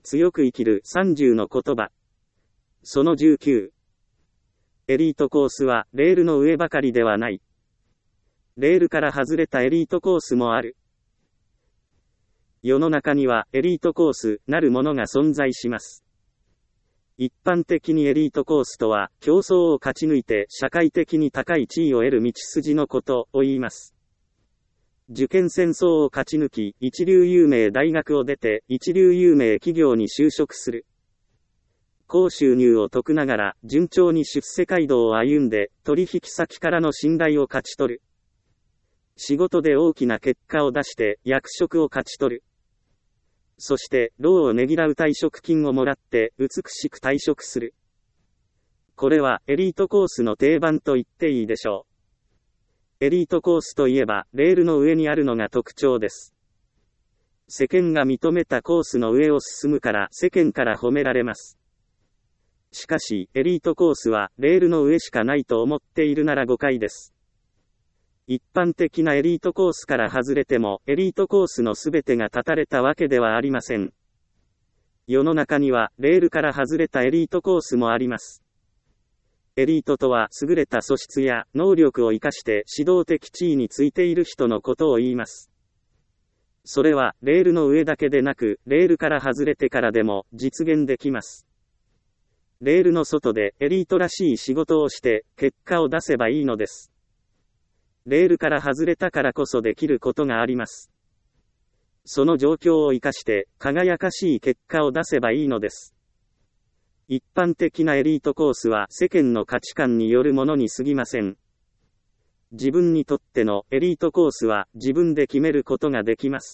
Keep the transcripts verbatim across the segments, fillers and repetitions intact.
強く生きるさんじゅうの言葉。そのじゅうきゅう。エリートコースはレールの上ばかりではない。レールから外れたエリートコースもある。世の中にはエリートコースなるものが存在します。一般的にエリートコースとは、競争を勝ち抜いて社会的に高い地位を得る道筋のことを言います。受験戦争を勝ち抜き、一流有名大学を出て、一流有名企業に就職する。高収入を得ながら、順調に出世街道を歩んで、取引先からの信頼を勝ち取る。仕事で大きな結果を出して、役職を勝ち取る。そして、労をねぎらう退職金をもらって、美しく退職する。これは、エリートコースの定番と言っていいでしょう。エリートコースといえば、レールの上にあるのが特徴です。世間が認めたコースの上を進むから、世間から褒められます。しかし、エリートコースは、レールの上しかないと思っているなら誤解です。一般的なエリートコースから外れても、エリートコースのすべてが断たれたわけではありません。世の中には、レールから外れたエリートコースもあります。エリートとは、優れた素質や能力を生かして指導的地位についている人のことを言います。それは、レールの上だけでなく、レールから外れてからでも実現できます。レールの外でエリートらしい仕事をして、結果を出せばいいのです。レールから外れたからこそできることがあります。その状況を生かして、輝かしい結果を出せばいいのです。一般的なエリートコースは世間の価値観によるものに過ぎません。自分にとってのエリートコースは自分で決めることができます。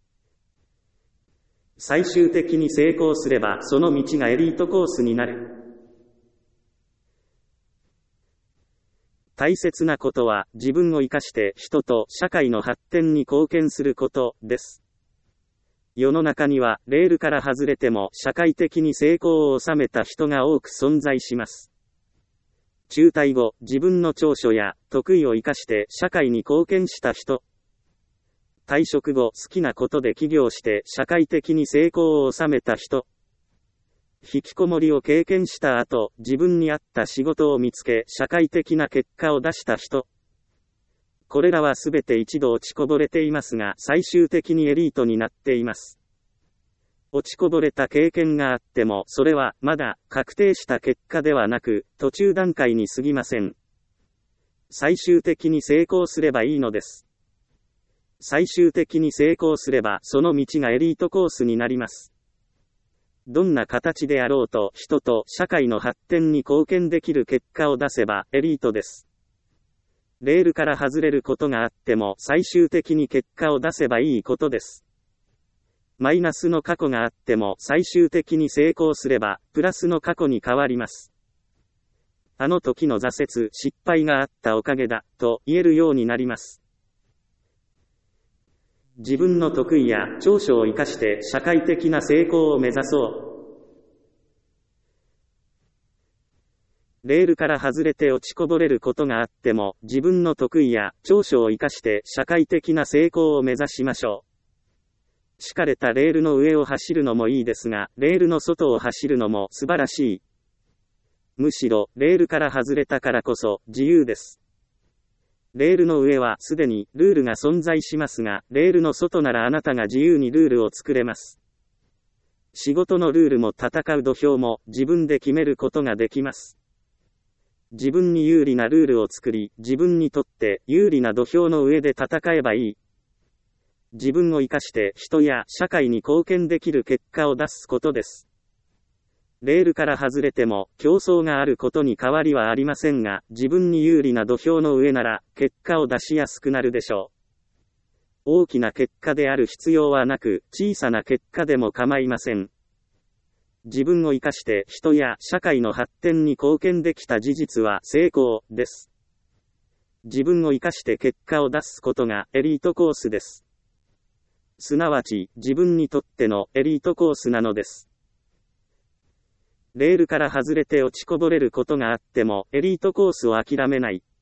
最終的に成功すればその道がエリートコースになる。大切なことは自分を生かして人と社会の発展に貢献することです。世の中にはレールから外れても社会的に成功を収めた人が多く存在します。中退後、自分の長所や得意を生かして社会に貢献した人。退職後、好きなことで起業して社会的に成功を収めた人。引きこもりを経験した後、自分に合った仕事を見つけ、社会的な結果を出した人。これらはすべて一度落ちこぼれていますが、最終的にエリートになっています。落ちこぼれた経験があっても、それはまだ確定した結果ではなく、途中段階に過ぎません。最終的に成功すればいいのです。最終的に成功すれば、その道がエリートコースになります。どんな形であろうと、人と社会の発展に貢献できる結果を出せば、エリートです。レールから外れることがあっても、最終的に結果を出せばいいことです。マイナスの過去があっても、最終的に成功すれば、プラスの過去に変わります。あの時の挫折、失敗があったおかげだ、と言えるようになります。自分の得意や長所を生かして社会的な成功を目指そう。レールから外れて落ちこぼれることがあっても、自分の得意や長所を生かして社会的な成功を目指しましょう。敷かれたレールの上を走るのもいいですが、レールの外を走るのも素晴らしい。むしろ、レールから外れたからこそ自由です。レールの上はすでにルールが存在しますが、レールの外ならあなたが自由にルールを作れます。仕事のルールも戦う土俵も自分で決めることができます。自分に有利なルールを作り、自分にとって有利な土俵の上で戦えばいい。自分を生かして人や社会に貢献できる結果を出すことです。レールから外れても競争があることに変わりはありませんが、自分に有利な土俵の上なら結果を出しやすくなるでしょう。大きな結果である必要はなく、小さな結果でも構いません。自分を生かして人や社会の発展に貢献できた事実は成功です。自分を生かして結果を出すことがエリートコースです。すなわち自分にとってのエリートコースなのです。レールから外れて落ちこぼれることがあっても、エリートコースを諦めない。